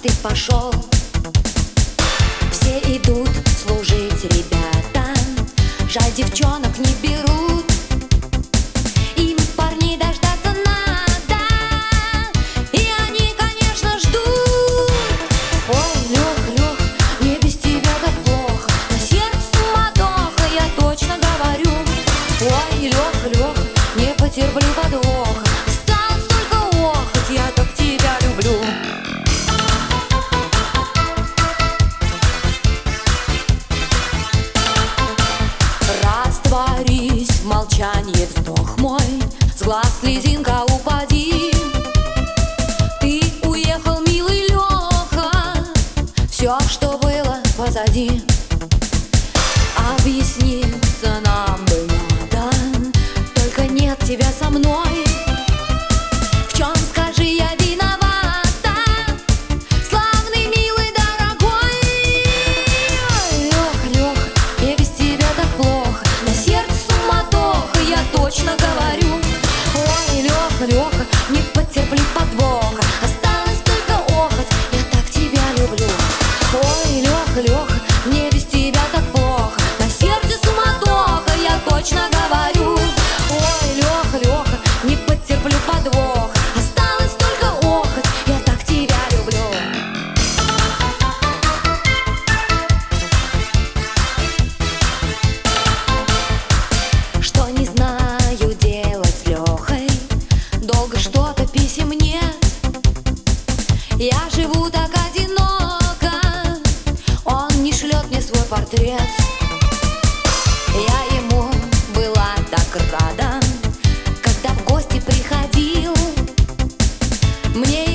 ты пошел. Все идут служить, ребята, жаль, девчонок не берут. Им парней дождаться надо, и они, конечно, ждут. Ой, Лех, Лех, мне без тебя так плохо, на сердце суматоха, я точно говорю. Ой, Лех, Лех, не потерплю подвоха, осталось только охоть, я так тебя люблю. Растворись в молчании, вздох мой, с глаз слезинка упади. Ты уехал, милый Леха, все, что было позади. Объясниться нам бы надо, только нет тебя со мной. В чем, скажи, я виновата, славный, милый, дорогой? Ой, Лех, Лех, мне без тебя так плохо, на сердце суматоха, я точно говорю. Ой, Леха, Леха, не потерплю подвоха, осталось только охоть, я так тебя люблю. Ой, Леха, Леха, мне без тебя так плохо, на сердце суматоха, я точно говорю. Ой, Леха, Леха, не потерплю подвоха, осталось только охоть, я так тебя люблю. Что не знаю делать с Лехой, долго что-то писем нет. Я живу так одиноко, он не шлет мне свой портрет. Я ему была так рада, когда в гости приходил. Мне